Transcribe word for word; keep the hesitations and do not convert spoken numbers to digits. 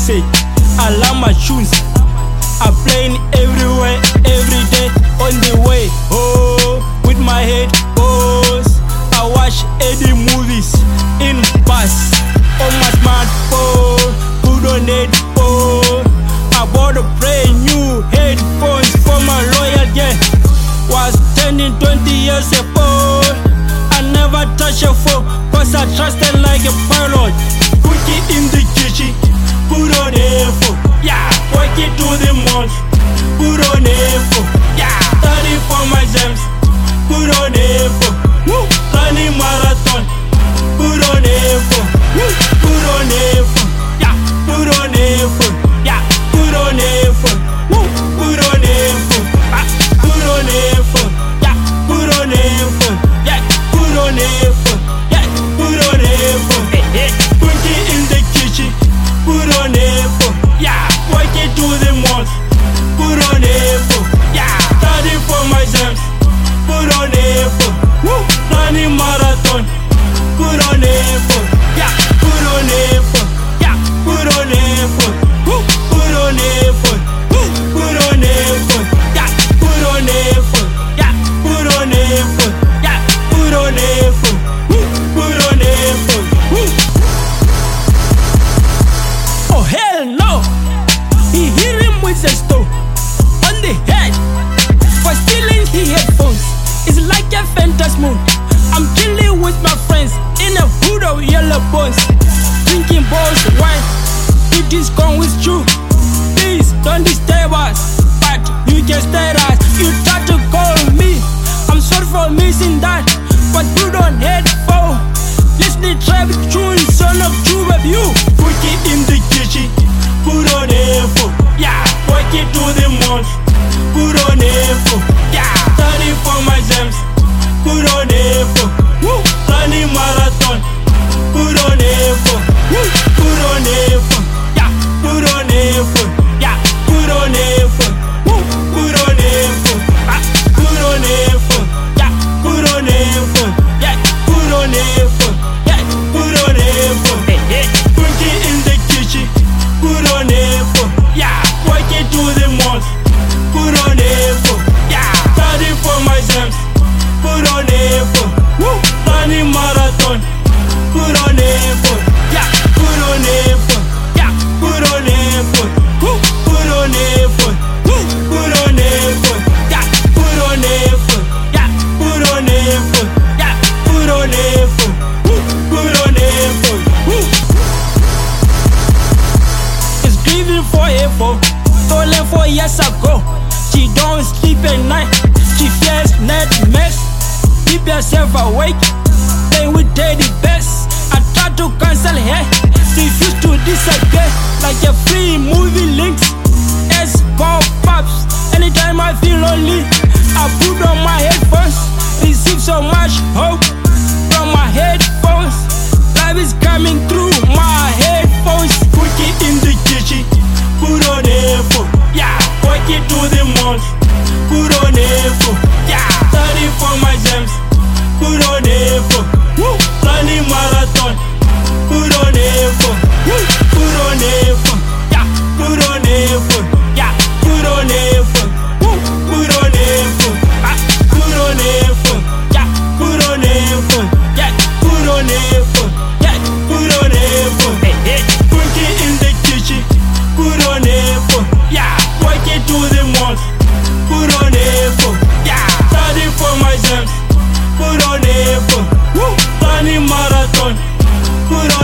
say, I love my tunes. I'm playing everywhere, every day, on the way. Oh, with my head goes. I watch eighty movies in bus on my smartphone. Put on headphone. I bought a brand new headphones for my loyal girl. Was turning twenty years ago. I never touch a phone, cause I trusted like a pilot. Put it in the kitchen, put on headphone. Yeah, walk it to the mall, put on headphone. Yeah, study for my exams, put on headphone. Woo, running marathon, put on headphone. Woo, put on headphone. Yeah, put on headphone. Yeah, put on headphone. Woo, put on headphone. Ah, put on headphone. Yeah, put on headphone. Yeah, put on headphone. Yeah, put on headphone. Hey, hey. Put it in the kitchen, put on headphone. Yeah, walk it to the mall, put on headphone. Yeah, study for my exams, put on headphone. Woo, running marathon, put on headphone. Yeah, put on headphone. Yeah, put on headphone. Woo, put on headphone. Woo, put on headphone. Yeah, put on headphone. Yeah, put on headphone. Yeah, put on headphone. Woo, put on headphone. Woo. Oh hell no! He hit him with a stone on the head for stealing his headphones. It's like a fantasy moon. I'm chilling with my friends in a hood of yellow bones, drinking balls of wine. It is gone with you. Please don't disturb us, but you can stare us. You try to call me. I'm sorry for missing that, but put on headphone. Listen to traffic tunes, son of true of you. Put it in the kitchen, put on headphone. Yeah, walk it to the mall, put on headphone. Yeah, study for my exams, put on headphone. Woo, running marathon, put on headphone. Woo, put on headphone. Yeah, put on headphone. Yeah, put on headphone. Woo, put on headphone. Ah, put on headphone. Yeah, put on headphone. Yeah, put on headphone. Yeah, put on headphone. Hey, hey. Put it in the kitchen, put on headphone. Yeah, walk it to the mall, put on headphone. Yeah, study for my exams, put on headphone. Woo, running marathon, put on headphone. Yeah, put on headphone. Yeah, put on headphone. Woo, put on headphone. Woo, put on headphone. Yeah, put on headphone. Yeah, put on headphone. Yeah, put on headphone. Woo, put on headphone. Woo. It's grieving for headphone, stolen four years ago. She don't sleep at night, she fears nightmares. Keep yourself awake, play with daddy best. I try to cancel her, refuse to disagree. Like a free movie links, S pop-ups. Anytime I feel lonely, I put on my headphones. Receive so much hope from my headphones. Life is coming through my headphones. Put it in the kitchen, put on headphones. Yeah, walk it to the mall, put on headphones. Yeah, study for my exams, put on headphones. Woo, running marathon, put on headphones. Woo, put on headphones. Yeah, put on headphones. Yeah, put on headphones. Woo, put on headphones. Ah, put on headphones. Yeah, put on headphones. Yeah, put on headphones. Yeah, put on headphones. Hey, hey. Put it in the kitchen, put on headphones. Yeah, walk it to the mall, put on headphones. Yeah, study for my exams, put on headphones. Woo, running marathon, put on